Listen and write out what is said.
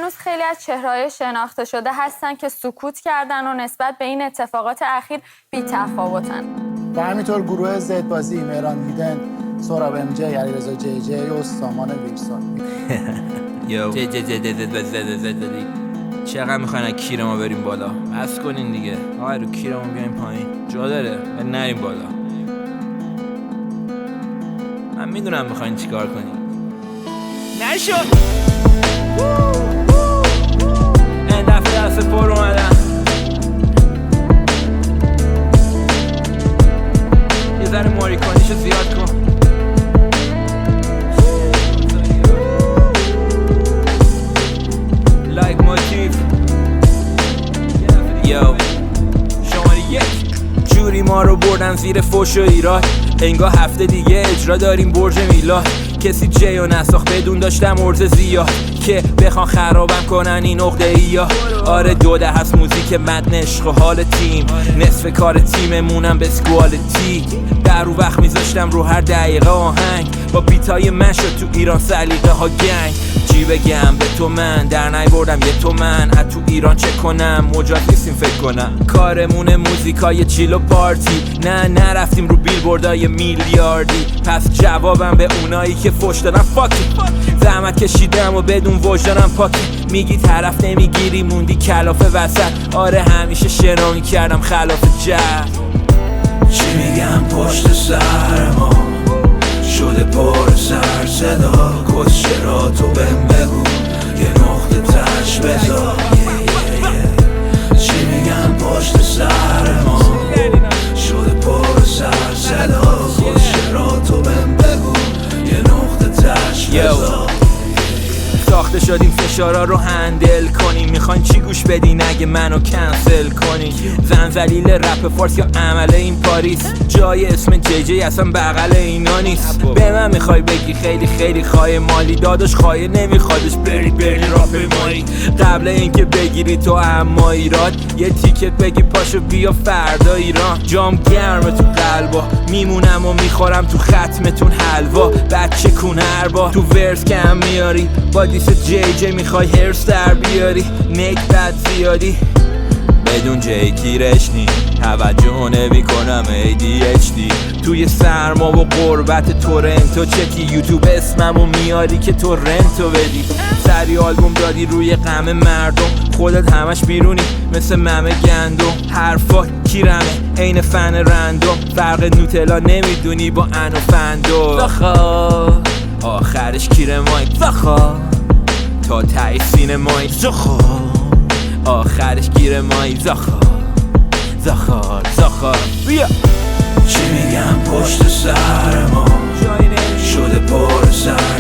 هنوز خیلی از چهره‌های شناخته شده هستن که سکوت کردن و نسبت به این اتفاقات اخیر بی‌تفاوتن. و همینطور گروه زد بازی، مهران هیدن، سهراب ام جی، علیرضا جی جی و سامان ویلسون. یو زد چقدر میخواین از کیر ما بریم بالا؟ بس کنین دیگه. آقا رو کیرمون بیایم پایین. جا داره ولی نریم بالا. من میدونم میخواین چیکار کنین. نشد. این دفعه دست پر اومدن. یه ذره ماریکانیشو زیاد کن. لایک موتیف. یو شماره یک. جوری ما رو بردن زیر فوش و ایراد، انگار هفته دیگه اجرا داریم برج میلاد. کسی جیو نساخت بدون داشتم ارز زیاد که بخوان خرابم کنن این عقده ایا. آره دوده هست موزیک متن عشق و حال تیم، نصف کار تیممونم به سکوالتی. در رو وقت میذاشتم رو هر دقیقه آهنگ، با بیتای من شد تو ایران سلیقه ها گنگ. چی بگم به تو من در نیاوردم یه تومن، از تو ایران چه کنم مجاز نیستیم فکر کنم. کارمون موزیکای چیل و پارتی، نه نرفتیم رو بیلبوردای میلیاردی. پس جوابم به اونایی که فوش دادن فاکی، زحمت کشیدم و بدون وجدانم پاکی. میگی طرف نمیگیری موندی کلافه وسط، آره همیشه شنا میکردم خلاف جهل. چی میگم پشت سر ما شده پر سر صدا، کسچرا تو بهم بگو یه نقطه تش بذار. چی میگم پشت سر ما شده پر سر صدا، کسچرا تو بهم بگو یه نقطه تش بذار. ساخته شدیم فشارا رو هندل کنیم، میخواین چی گوش بدین اگه منو کنسل کنین؟ زنزلیل رپ فارس یا عمل این پاریس، جای اسم جی جی اصلا بغل اینا نیست. به من میخوای بگی خیلی خیلی خواهی مالی، داداش خواهی نمیخوادش بری راپ مایی. قبل اینکه بگیری تو اما ایراد، یه تیکت بگی پاشو بیا فردا ایران. جام گرمه تو قلبا، میمونم و میخورم تو ختمتون حلوا. بچه کون هر با تو ورس کم میاری، با دیس جی جی میخوای هرس در بیاری. نیک بد زیادی بدون جی کیرش نی، توجه نمی کنم ADHD. توی سرما و قربت تورنتو چکی، یوتیوب اسممو میاری که تو رنتو بدی. سری آلبوم دادی روی غم مردم، خودت همش بیرونی مثل ممه گندم. حرفات کیرمه عین فن رندوم، فرق نوتلا نمیدونی با انو فندو. زخا آخرش کیر مایک، زخا تا تای سینه مایک، زخا آخرش گیر مایی. زخار بیا. چی میگم پشت سر ما شده پر سر